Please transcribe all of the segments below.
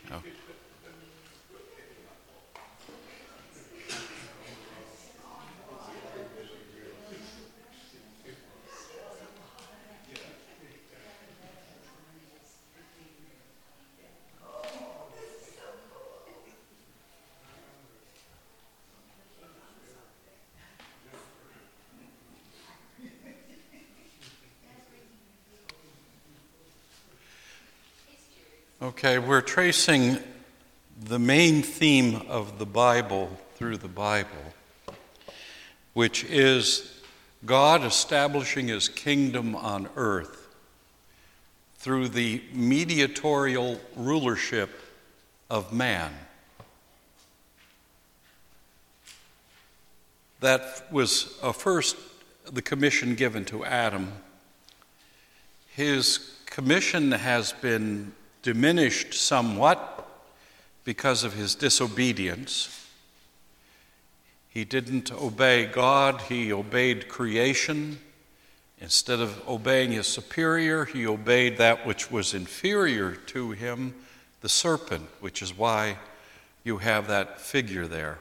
Oh. Okay, we're tracing the main theme of the Bible through the Bible, which is God establishing his kingdom on earth through the mediatorial rulership of man. That was first the commission given to Adam. His commission has been diminished somewhat because of his disobedience. He didn't obey God, he obeyed creation. Instead of obeying his superior, he obeyed that which was inferior to him, the serpent, which is why you have that figure there.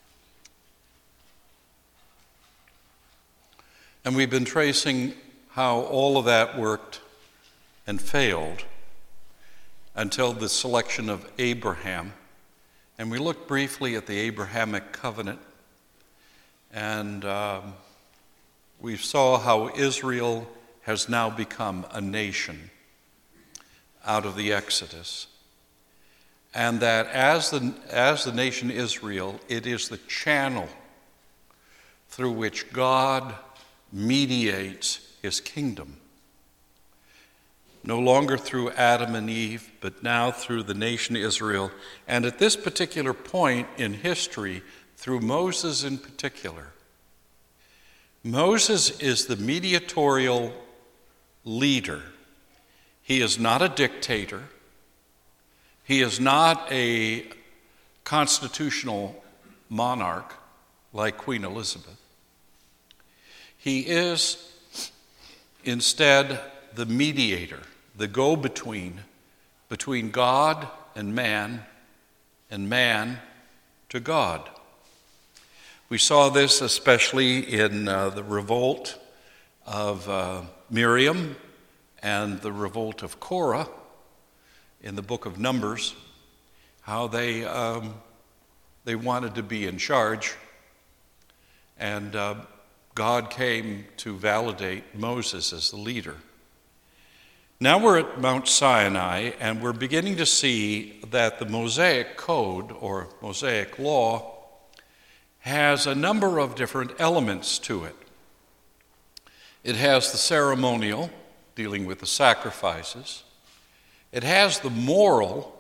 And we've been tracing how all of that worked and failed until the selection of Abraham. And we looked briefly at the Abrahamic covenant, and we saw how Israel has now become a nation out of the Exodus. And that as the nation Israel, it is the channel through which God mediates his kingdom. No longer through Adam and Eve, but now through the nation Israel. And at this particular point in history, through Moses in particular. Moses is the mediatorial leader. He is not a dictator. He is not a constitutional monarch like Queen Elizabeth. He is instead the mediator, the go-between between God and man to God. We saw this especially in the revolt of Miriam and the revolt of Korah in the book of Numbers, how they wanted to be in charge, and God came to validate Moses as the leader. Now we're at Mount Sinai, and we're beginning to see that the Mosaic Code, or Mosaic Law, has a number of different elements to it. It has the ceremonial, dealing with the sacrifices. It has the moral,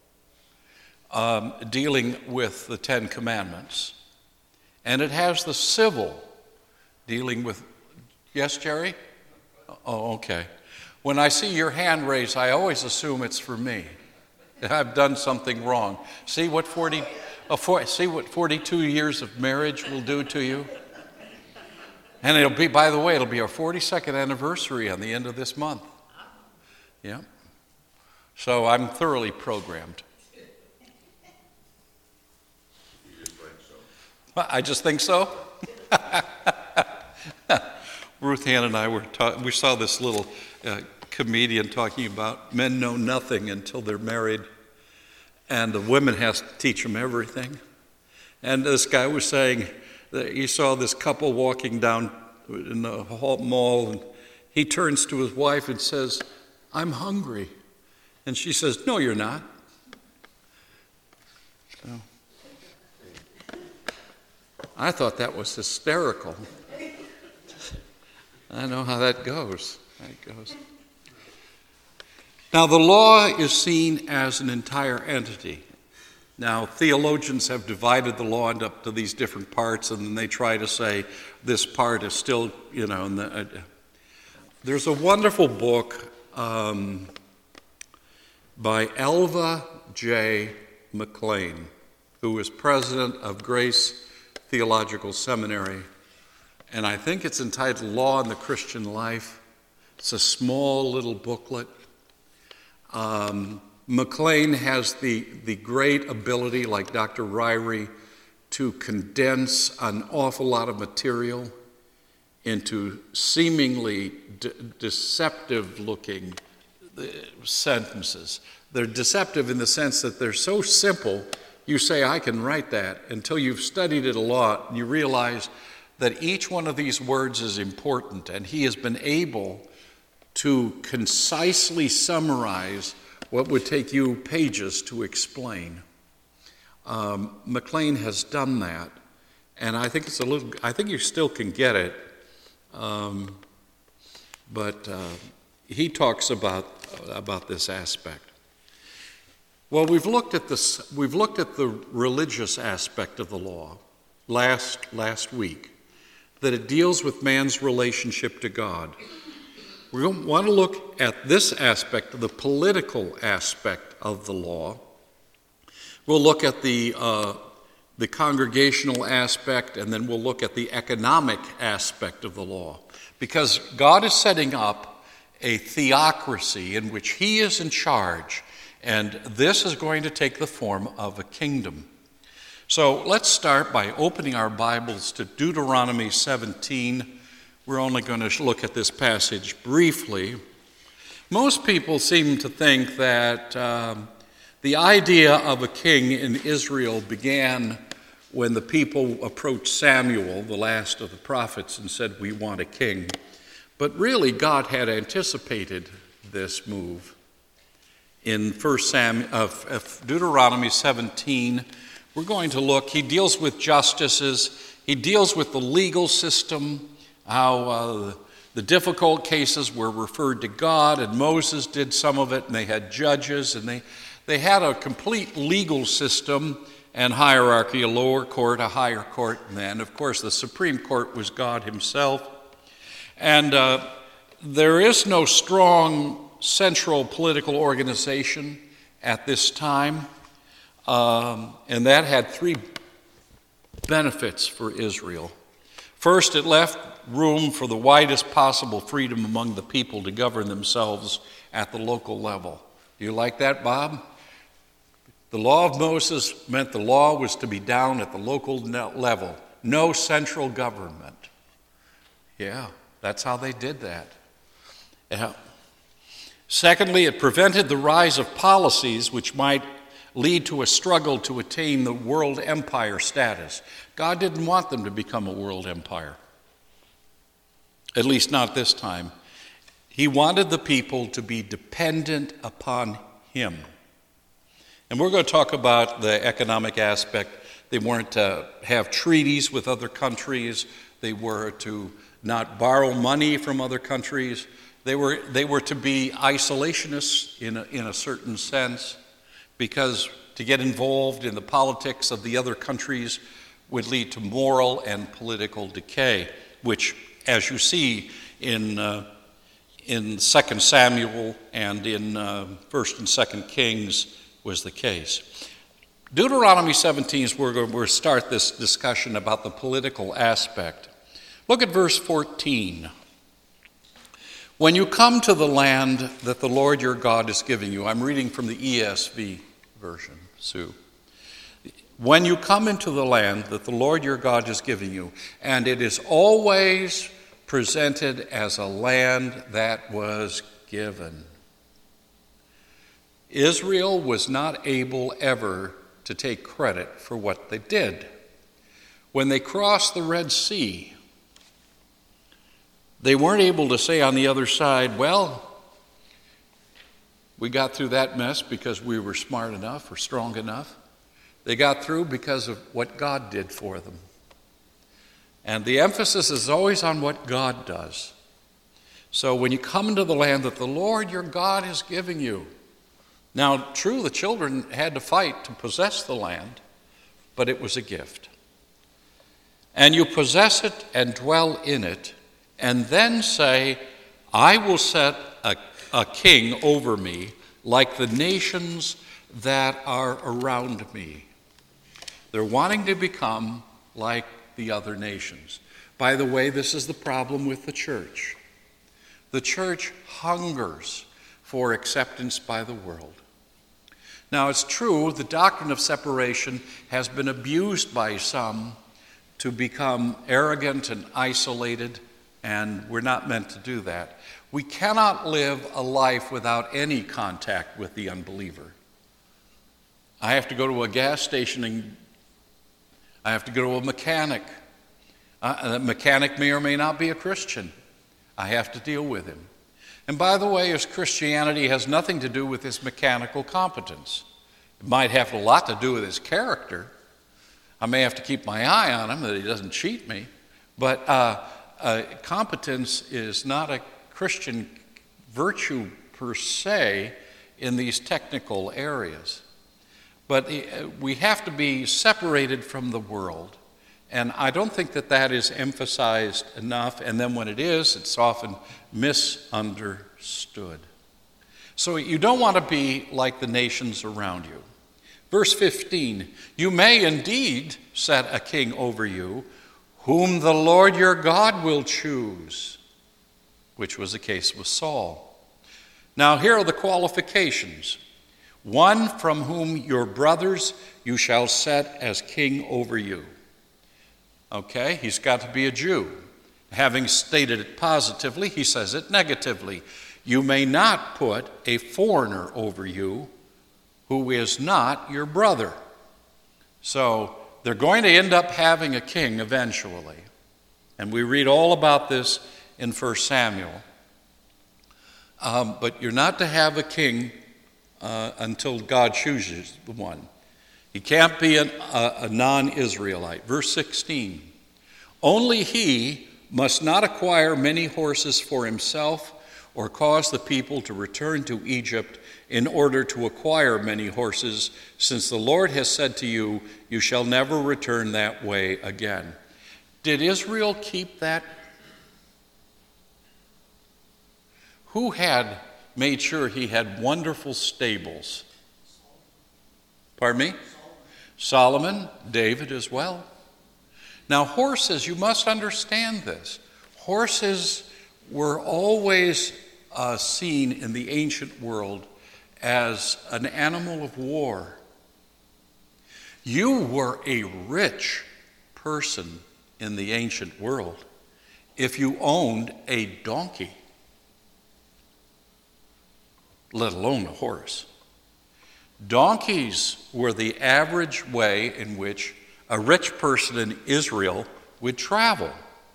dealing with the Ten Commandments. And it has the civil, dealing with... Yes, Jerry? Oh, okay. When I see your hand raised, I always assume it's for me. I've done something wrong. See what 42 years of marriage will do to you? And it'll be, by the way, it'll be our 42nd anniversary on the end of this month. Yeah. So I'm thoroughly programmed. I just think so. Ruth Ann and I we saw this little comedian talking about men know nothing until they're married, and the women has to teach them everything. And this guy was saying that he saw this couple walking down in the mall, and he turns to his wife and says, "I'm hungry." And she says, "No, you're not." So, I thought that was hysterical. I know how that goes. Now, the law is seen as an entire entity. Now, theologians have divided the law up to these different parts, and then they try to say this part is still, there's a wonderful book by Elva J. McLean, who was president of Grace Theological Seminary, and I think it's entitled Law in the Christian Life. It's a small little booklet. McLean has the great ability, like Dr. Ryrie, to condense an awful lot of material into seemingly deceptive-looking sentences. They're deceptive in the sense that they're so simple, you say, I can write that, until you've studied it a lot, and you realize that each one of these words is important, and he has been able to concisely summarize what would take you pages to explain. McLean has done that, and I think I think you still can get it, but he talks about this aspect. Well, we've looked at the religious aspect of the law last week, that it deals with man's relationship to God. We want to look at this aspect, the political aspect of the law. We'll look at the congregational aspect, and then we'll look at the economic aspect of the law. Because God is setting up a theocracy in which he is in charge, and this is going to take the form of a kingdom. So let's start by opening our Bibles to Deuteronomy 17. We're only going to look at this passage briefly. Most people seem to think that the idea of a king in Israel began when the people approached Samuel, the last of the prophets, and said, we want a king. But really, God had anticipated this move. In Deuteronomy 17, we're going to look, he deals with justices, he deals with the legal system, how the difficult cases were referred to God, and Moses did some of it, and they had judges, and they had a complete legal system and hierarchy, a lower court, a higher court, and then, of course, the Supreme Court was God himself. And there is no strong central political organization at this time, and that had three benefits for Israel. First, it left room for the widest possible freedom among the people to govern themselves at the local level. Do you like that, Bob? The law of Moses meant the law was to be down at the local level, no central government. Yeah, that's how they did that. Yeah. Secondly, it prevented the rise of policies which might lead to a struggle to attain the world empire status. God didn't want them to become a world empire, at least not this time. He wanted the people to be dependent upon him. And we're going to talk about the economic aspect. They weren't to have treaties with other countries. They were to not borrow money from other countries. They were to be isolationists in a certain sense, because to get involved in the politics of the other countries would lead to moral and political decay, which, as you see in 2 Samuel and in 1 and 2 Kings, was the case. Deuteronomy 17 is where we'll start this discussion about the political aspect. Look at verse 14. When you come to the land that the Lord your God is giving you, I'm reading from the ESV version, Sue. When you come into the land that the Lord your God is giving you, and it is always presented as a land that was given. Israel was not able ever to take credit for what they did. When they crossed the Red Sea, they weren't able to say on the other side, well, we got through that mess because we were smart enough or strong enough. They got through because of what God did for them. And the emphasis is always on what God does. So when you come into the land that the Lord your God is giving you, now, true, the children had to fight to possess the land, but it was a gift. And you possess it and dwell in it, and then say, I will set a king over me like the nations that are around me. They're wanting to become like the other nations. By the way, this is the problem with the church. The church hungers for acceptance by the world. Now, it's true, the doctrine of separation has been abused by some to become arrogant and isolated, and we're not meant to do that. We cannot live a life without any contact with the unbeliever. I have to go to a gas station and I have to go to a mechanic. The mechanic may or may not be a Christian. I have to deal with him. And by the way, his Christianity has nothing to do with his mechanical competence. It might have a lot to do with his character. I may have to keep my eye on him that he doesn't cheat me. But competence is not a Christian virtue per se in these technical areas. But we have to be separated from the world. And I don't think that that is emphasized enough. And then when it is, it's often misunderstood. So you don't want to be like the nations around you. Verse 15, you may indeed set a king over you, whom the Lord your God will choose, which was the case with Saul. Now here are the qualifications. One from whom your brothers you shall set as king over you. Okay, he's got to be a Jew. Having stated it positively, he says it negatively. You may not put a foreigner over you who is not your brother. So they're going to end up having a king eventually. And we read all about this in 1 Samuel. But you're not to have a king until God chooses the one. He can't be a non-Israelite. Verse 16, only he must not acquire many horses for himself or cause the people to return to Egypt in order to acquire many horses, since the Lord has said to you, you shall never return that way again. Did Israel keep that? Who had made sure he had wonderful stables? Pardon me? Solomon, David as well. Now horses, you must understand this. Horses were always seen in the ancient world as an animal of war. You were a rich person in the ancient world if you owned a donkey, let alone a horse. Donkeys were the average way in which a rich person in Israel would travel.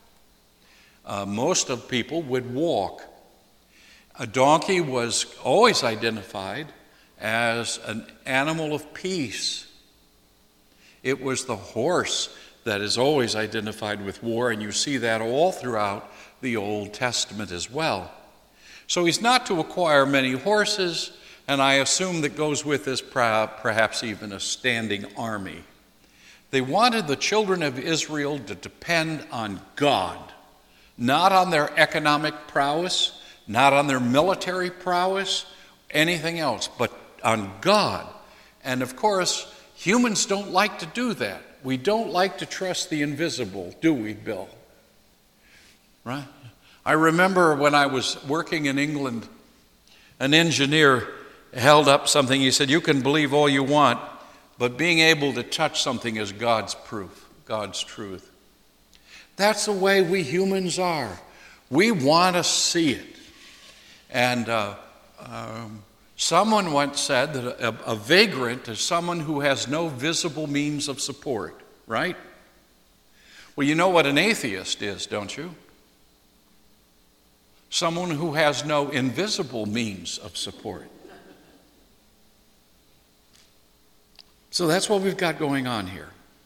Most of people would walk. A donkey was always identified as an animal of peace. It was the horse that is always identified with war, and you see that all throughout the Old Testament as well. So he's not to acquire many horses, and I assume that goes with this perhaps even a standing army. They wanted the children of Israel to depend on God, not on their economic prowess, not on their military prowess, anything else, but on God. And of course, humans don't like to do that. We don't like to trust the invisible, do we, Bill? Right? I remember when I was working in England, an engineer held up something. He said, you can believe all you want, but being able to touch something is God's proof, God's truth. That's the way we humans are. We want to see it. And someone once said that a vagrant is someone who has no visible means of support, right? Well, you know what an atheist is, don't you? Someone who has no invisible means of support. So that's what we've got going on here.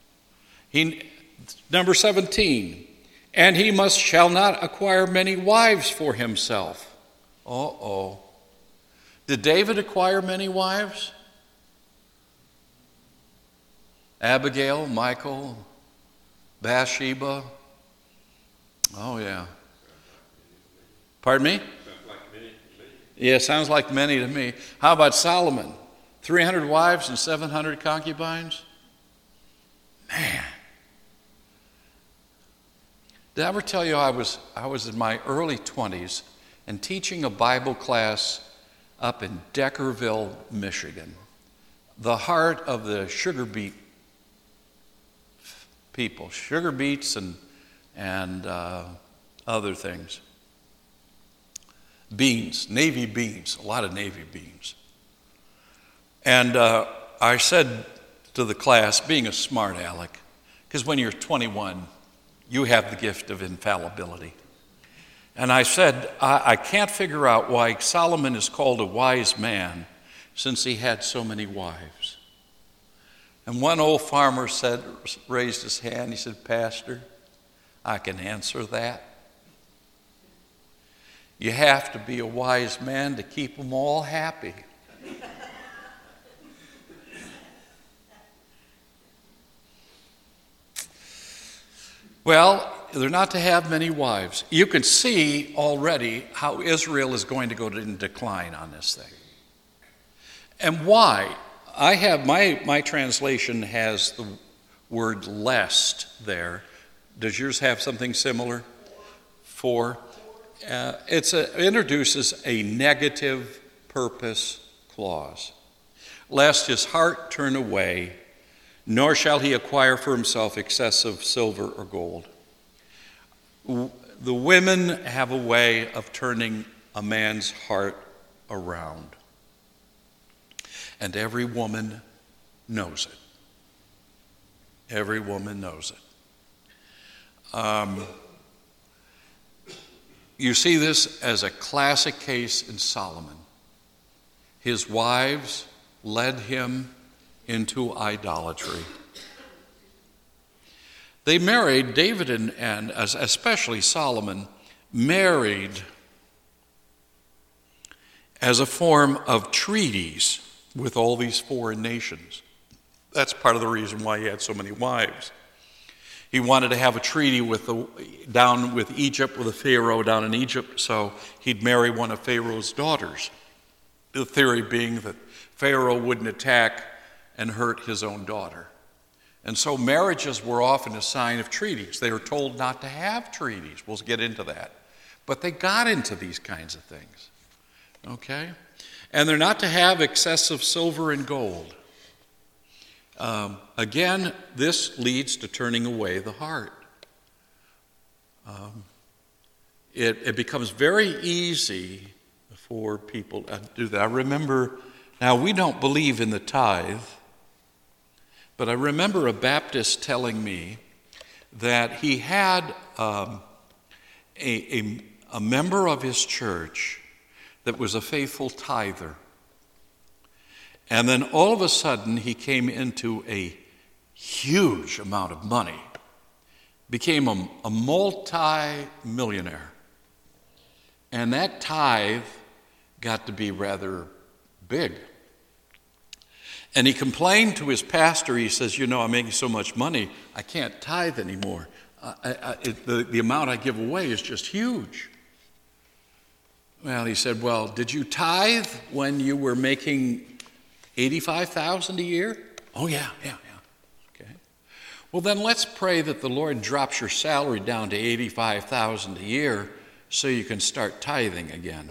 Number 17, and he shall not acquire many wives for himself. Uh-oh. Did David acquire many wives? Abigail, Michal, Bathsheba. Oh, yeah. Pardon me? Sounds like many to me. Yeah, sounds like many to me. How about Solomon? 300 wives and 700 concubines? Man. Did I ever tell you I was in my early 20s and teaching a Bible class up in Deckerville, Michigan. the heart of the sugar beet people, sugar beets and other things. Beans, navy beans, a lot of navy beans. And I said to the class, being a smart aleck, because when you're 21, you have the gift of infallibility. And I said, I can't figure out why Solomon is called a wise man since he had so many wives. And one old farmer raised his hand. He said, Pastor, I can answer that. You have to be a wise man to keep them all happy. Well, they're not to have many wives. You can see already how Israel is going to go in decline on this thing. And why? I have my translation has the word lest there. Does yours have something similar? For it introduces a negative purpose clause. Lest his heart turn away, nor shall he acquire for himself excessive silver or gold. The women have a way of turning a man's heart around. And every woman knows it. Every woman knows it. You see this as a classic case in Solomon. His wives led him into idolatry. They married, David and especially Solomon, married as a form of treaties with all these foreign nations. That's part of the reason why he had so many wives. He wanted to have a treaty down with Egypt, with a Pharaoh down in Egypt, so he'd marry one of Pharaoh's daughters. The theory being that Pharaoh wouldn't attack and hurt his own daughter. And so marriages were often a sign of treaties. They were told not to have treaties. We'll get into that. But they got into these kinds of things. Okay? And they're not to have excessive silver and gold. Again, this leads to turning away the heart. It becomes very easy for people to do that. I remember, now we don't believe in the tithe, but I remember a Baptist telling me that he had a member of his church that was a faithful tither. And then all of a sudden he came into a huge amount of money, became a multi-millionaire. And that tithe got to be rather big. And he complained to his pastor. He says, I'm making so much money, I can't tithe anymore. The amount I give away is just huge. Well, he said, well, did you tithe when you were making $85,000 a year? Oh, yeah. Okay. Well, then let's pray that the Lord drops your salary down to $85,000 a year so you can start tithing again.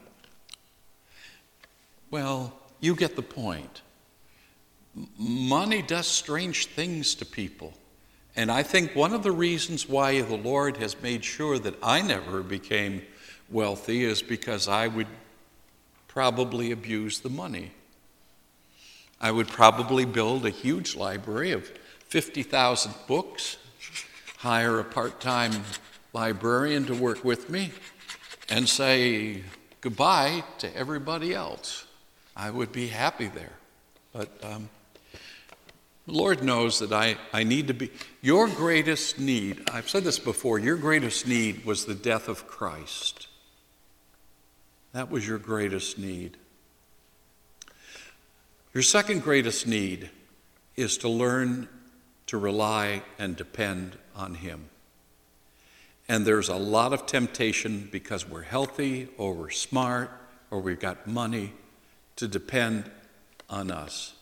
Well, you get the point. Money does strange things to people. And I think one of the reasons why the Lord has made sure that I never became wealthy is because I would probably abuse the money. I would probably build a huge library of 50,000 books, hire a part-time librarian to work with me, and say goodbye to everybody else. I would be happy there. But the Lord knows that I need to be. Your greatest need, I've said this before, your greatest need was the death of Christ. That was your greatest need. Your second greatest need is to learn to rely and depend on Him. And there's a lot of temptation because we're healthy or we're smart or we've got money to depend on us.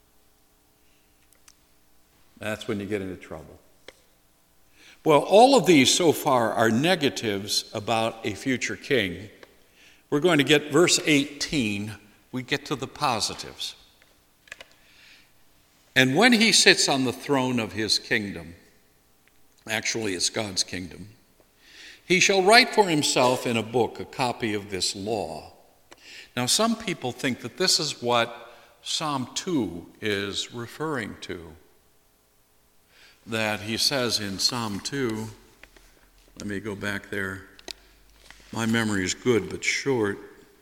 That's when you get into trouble. Well, all of these so far are negatives about a future king. We're going to get verse 18, we get to the positives. And when he sits on the throne of his kingdom, actually it's God's kingdom, he shall write for himself in a book a copy of this law. Now some people think that this is what Psalm 2 is referring to. That he says in Psalm 2, let me go back there. My memory is good but short.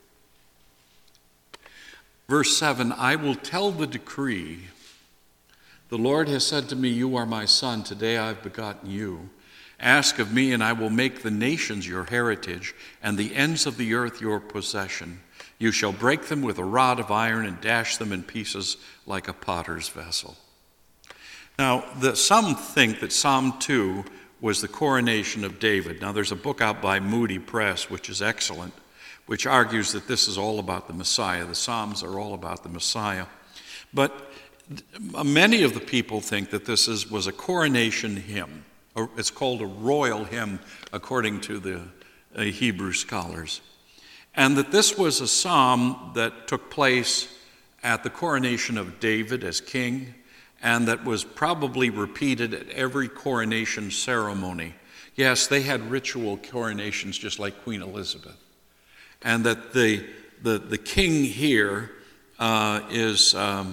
Verse 7, I will tell the decree. The Lord has said to me, you are my son, today I have begotten you. Ask of me, and I will make the nations your heritage, and the ends of the earth your possession. You shall break them with a rod of iron and dash them in pieces like a potter's vessel. Now, some think that Psalm 2 was the coronation of David. Now, there's a book out by Moody Press, which is excellent, which argues that this is all about the Messiah. The Psalms are all about the Messiah. But many of the people think that this was a coronation hymn. It's called a royal hymn, according to the Hebrew scholars. And that this was a psalm that took place at the coronation of David as king, and that was probably repeated at every coronation ceremony. Yes, they had ritual coronations just like Queen Elizabeth. And that the king here is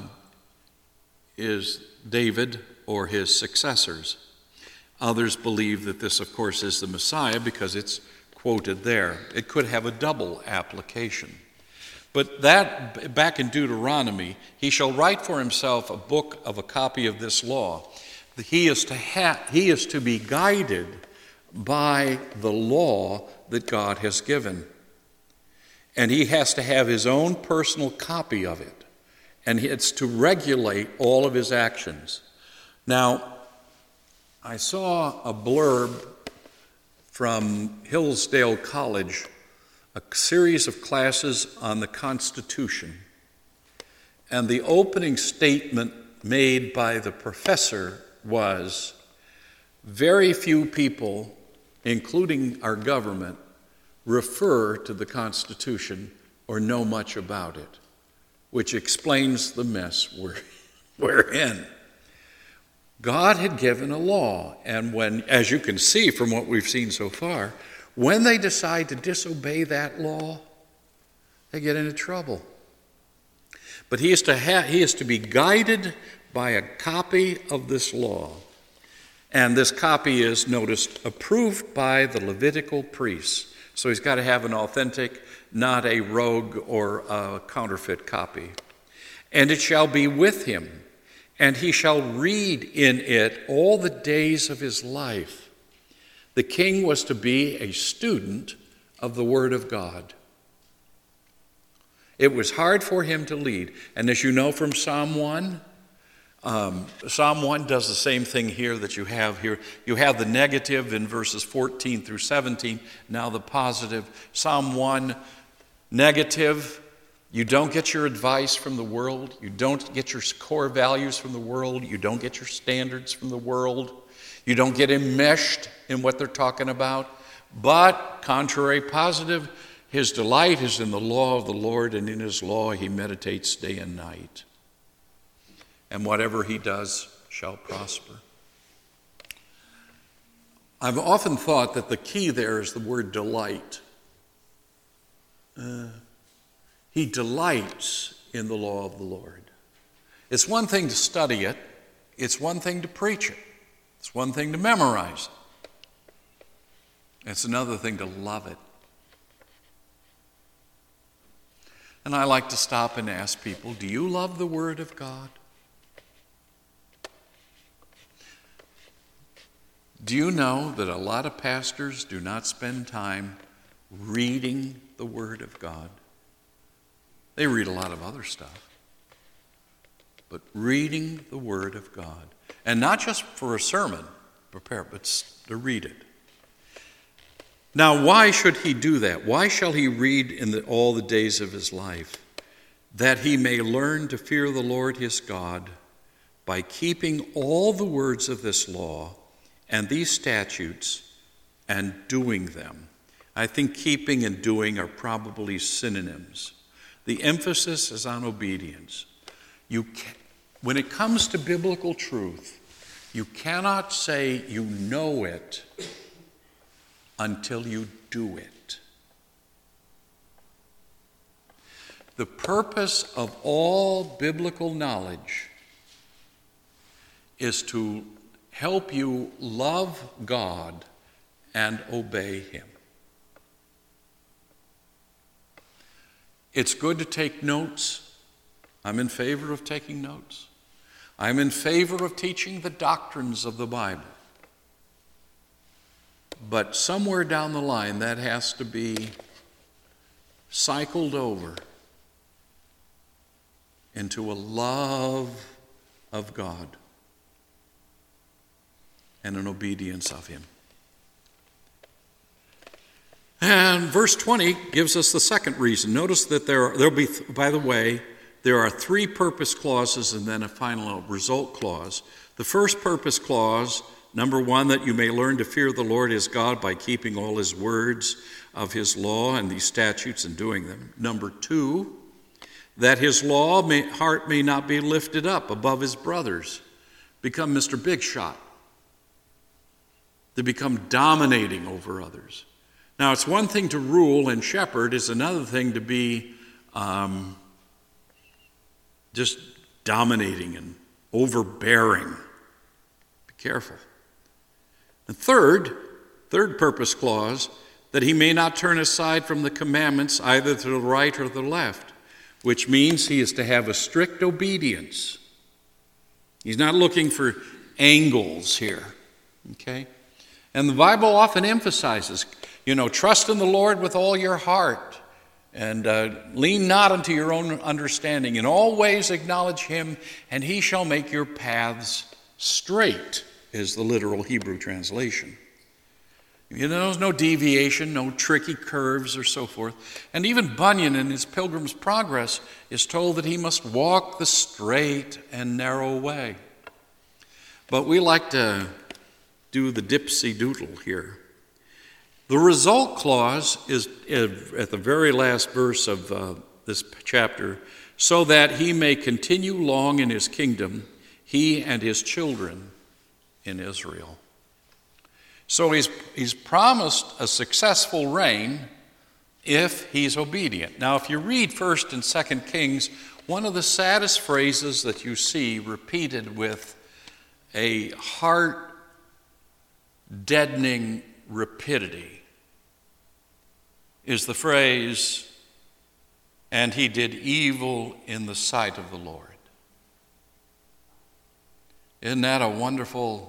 David or his successors. Others believe that this, of course, is the Messiah because it's quoted there. It could have a double application. But that, back in Deuteronomy, he shall write for himself a book of a copy of this law. He is to be guided by the law that God has given. And he has to have his own personal copy of it. And it's to regulate all of his actions. Now, I saw a blurb from Hillsdale College, a series of classes on the Constitution. And the opening statement made by the professor was, very few people, including our government, refer to the Constitution or know much about it, which explains the mess we're in. God had given a law, and when, as you can see from what we've seen so far, when they decide to disobey that law, they get into trouble. But he is to be guided by a copy of this law. And this copy is, notice, approved by the Levitical priests. So he's got to have an authentic, not a rogue or a counterfeit copy. And it shall be with him, and he shall read in it all the days of his life. The king was to be a student of the Word of God. It was hard for him to lead. And as you know from Psalm 1, Psalm 1 does the same thing here that you have here. You have the negative in verses 14 through 17, now the positive. Psalm 1, negative. You don't get your advice from the world. You don't get your core values from the world. You don't get your standards from the world. You don't get enmeshed in what they're talking about. But, contrary, positive, his delight is in the law of the Lord, and in his law he meditates day and night. And whatever he does shall prosper. I've often thought that the key there is the word delight. He delights in the law of the Lord. It's one thing to study it. It's one thing to preach it. It's one thing to memorize it. It's another thing to love it. And I like to stop and ask people, do you love the Word of God? Do you know that a lot of pastors do not spend time reading the Word of God? They read a lot of other stuff. But reading the Word of God. And not just for a sermon, prepare, but to read it. Now, why should he do that? Why shall he read in all the days of his life? That he may learn to fear the Lord his God by keeping all the words of this law and these statutes and doing them. I think keeping and doing are probably synonyms. The emphasis is on obedience. when it comes to biblical truth, you cannot say you know it until you do it. The purpose of all biblical knowledge is to help you love God and obey Him. It's good to take notes. I'm in favor of taking notes. I'm in favor of teaching the doctrines of the Bible. But somewhere down the line, that has to be cycled over into a love of God and an obedience of Him. And verse 20 gives us the second reason. Notice that there'll be, by the way, there are 3 purpose clauses and then a final result clause. The first purpose clause, number 1, that you may learn to fear the Lord his God by keeping all his words of his law and these statutes and doing them. Number 2, that his heart may not be lifted up above his brothers, become Mr. Big Shot. They become dominating over others. Now, it's one thing to rule and shepherd, it's another thing to be just dominating and overbearing. Be careful. The third purpose clause, that he may not turn aside from the commandments either to the right or the left, which means he is to have a strict obedience. He's not looking for angles here, okay? And the Bible often emphasizes, trust in the Lord with all your heart and lean not unto your own understanding. In all ways acknowledge him, and he shall make your paths straight, is the literal Hebrew translation. There's no deviation, no tricky curves or so forth. And even Bunyan in his Pilgrim's Progress is told that he must walk the straight and narrow way. But we like to do the dipsy-doodle here. The result clause is at the very last verse of this chapter, so that he may continue long in his kingdom, he and his children in Israel. So he's promised a successful reign if he's obedient. Now, if you read 1st and 2nd Kings, one of the saddest phrases that you see repeated with a heart-deadening rapidity is the phrase, "And he did evil in the sight of the Lord." Isn't that a wonderful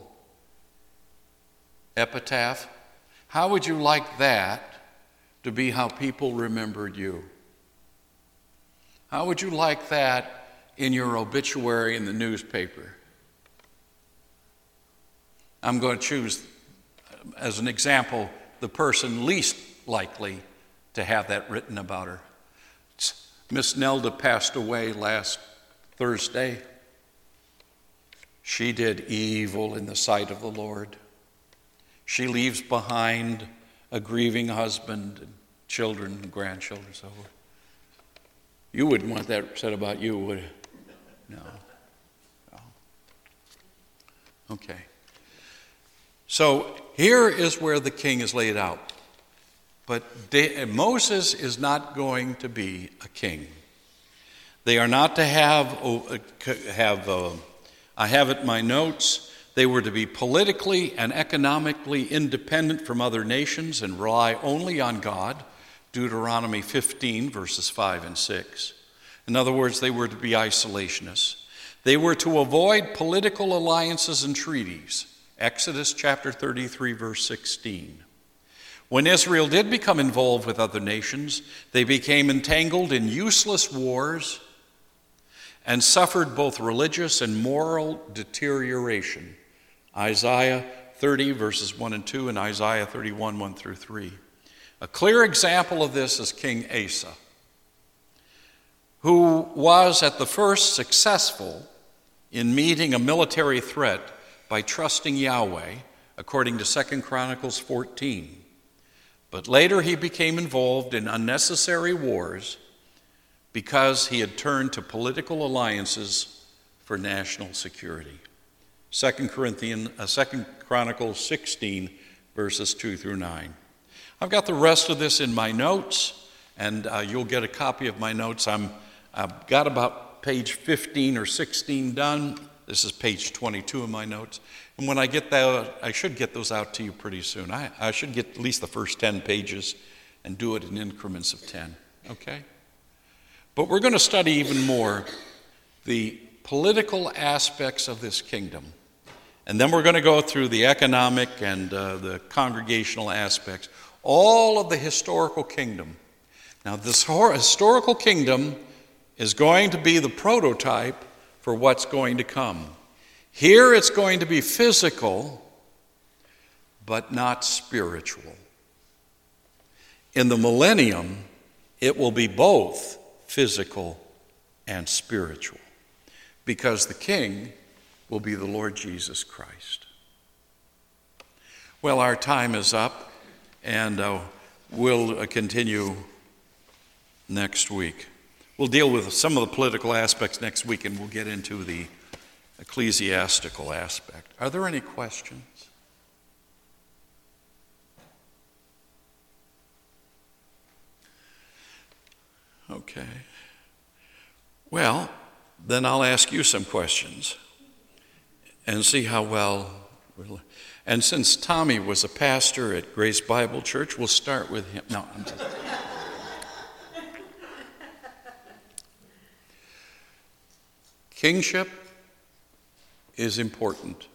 epitaph? How would you like that to be how people remembered you? How would you like that in your obituary in the newspaper? I'm going to choose, as an example, the person least likely to have that written about her. Miss Nelda passed away last Thursday. She did evil in the sight of the Lord. She leaves behind a grieving husband and children and grandchildren and so forth. You wouldn't want that said about you, would you? No. Okay. So here is where the king is laid out. But Moses is not going to be a king. They are not to have I have it in my notes, they were to be politically and economically independent from other nations and rely only on God, Deuteronomy 15, verses 5 and 6. In other words, they were to be isolationists. They were to avoid political alliances and treaties, Exodus chapter 33, verse 16. When Israel did become involved with other nations, they became entangled in useless wars and suffered both religious and moral deterioration. Isaiah 30, verses 1 and 2, and Isaiah 31, 1 through 3. A clear example of this is King Asa, who was at the first successful in meeting a military threat by trusting Yahweh, according to 2 Chronicles 14. But later he became involved in unnecessary wars because he had turned to political alliances for national security. 2 Chronicles 16, verses 2 through 9. I've got the rest of this in my notes, and you'll get a copy of my notes. I've got about page 15 or 16 done. This is page 22 of my notes. And when I get that, I should get those out to you pretty soon. I should get at least the first 10 pages and do it in increments of 10, okay? But we're going to study even more the political aspects of this kingdom. And then we're going to go through the economic and the congregational aspects, all of the historical kingdom. Now, this historical kingdom is going to be the prototype for what's going to come. Here it's going to be physical, but not spiritual. In the millennium, it will be both physical and spiritual, because the King will be the Lord Jesus Christ. Well, our time is up, and we'll continue next week. We'll deal with some of the political aspects next week, and we'll get into the ecclesiastical aspect. Are there any questions? Okay. Well, then I'll ask you some questions and see how well. And since Tommy was a pastor at Grace Bible Church, we'll start with him. No, I'm just. Kingship is important.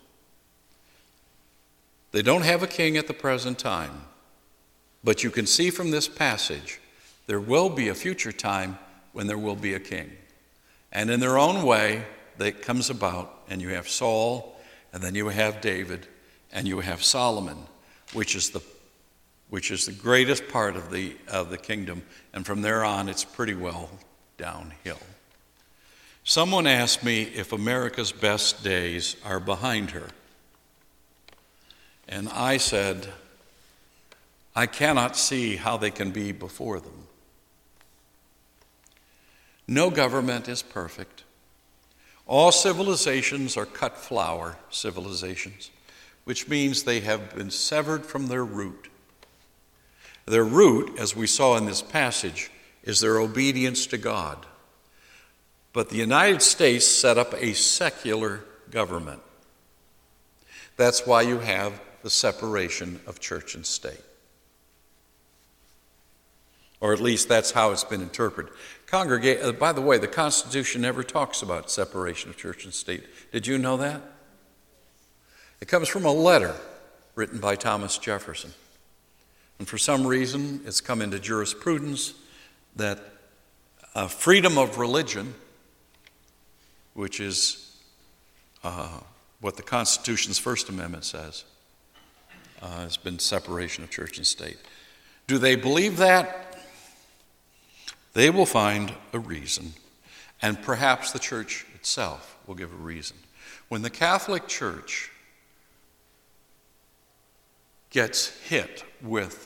They don't have a king at the present time, but you can see from this passage there will be a future time when there will be a king. And in their own way, that comes about, and you have Saul, and then you have David, and you have Solomon, which is the greatest part of the kingdom. And from there on, it's pretty well downhill. Someone asked me if America's best days are behind her. And I said, I cannot see how they can be before them. No government is perfect. All civilizations are cut flower civilizations, which means they have been severed from their root. Their root, as we saw in this passage, is their obedience to God. But the United States set up a secular government. That's why you have the separation of church and state. Or at least that's how it's been interpreted. By the way, the Constitution never talks about separation of church and state. Did you know that? It comes from a letter written by Thomas Jefferson. And for some reason, it's come into jurisprudence that freedom of religion, which is what the Constitution's First Amendment says, has been separation of church and state. Do they believe that? They will find a reason, and perhaps the church itself will give a reason. When the Catholic Church gets hit with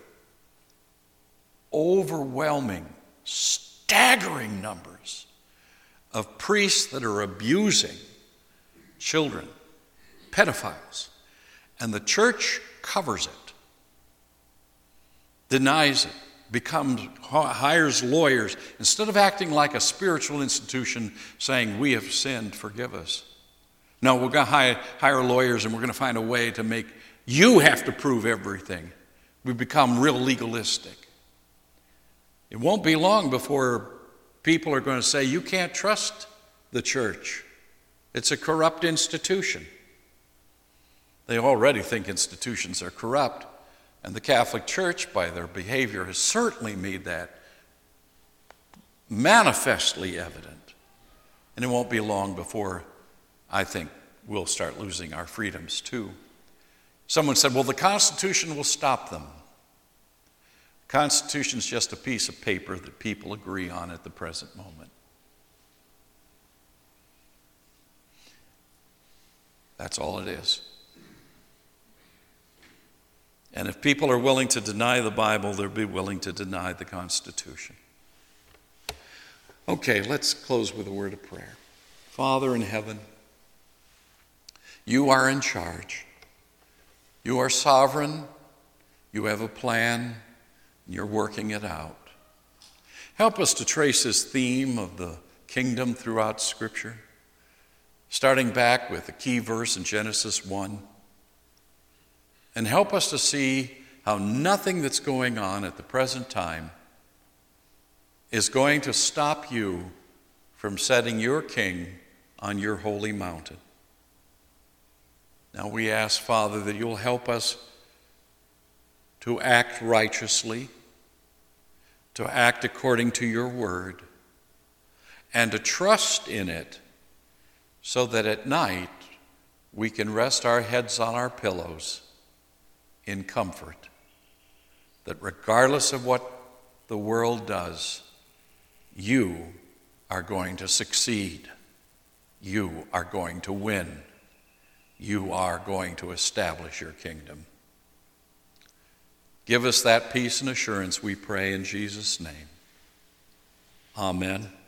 overwhelming, staggering numbers of priests that are abusing children, pedophiles, and the church covers it, denies it, hires lawyers, instead of acting like a spiritual institution saying, we have sinned, forgive us. No, we're going to hire lawyers, and we're going to find a way to make you have to prove everything. We become real legalistic. It won't be long before people are going to say, you can't trust the church. It's a corrupt institution. They already think institutions are corrupt. And the Catholic Church, by their behavior, has certainly made that manifestly evident. And it won't be long before, I think, we'll start losing our freedoms too. Someone said, well, the Constitution will stop them. The Constitution's just a piece of paper that people agree on at the present moment. That's all it is. And if people are willing to deny the Bible, they'll be willing to deny the Constitution. Okay, let's close with a word of prayer. Father in heaven, You are in charge. You are sovereign. You have a plan, and you're working it out. Help us to trace this theme of the kingdom throughout Scripture, starting back with the key verse in Genesis 1. And help us to see how nothing that's going on at the present time is going to stop you from setting your king on your holy mountain. Now we ask, Father, that you'll help us to act righteously, to act according to your word, and to trust in it so that at night we can rest our heads on our pillows in comfort, that regardless of what the world does, you are going to succeed. You are going to win. You are going to establish your kingdom. Give us that peace and assurance, we pray in Jesus' name. Amen.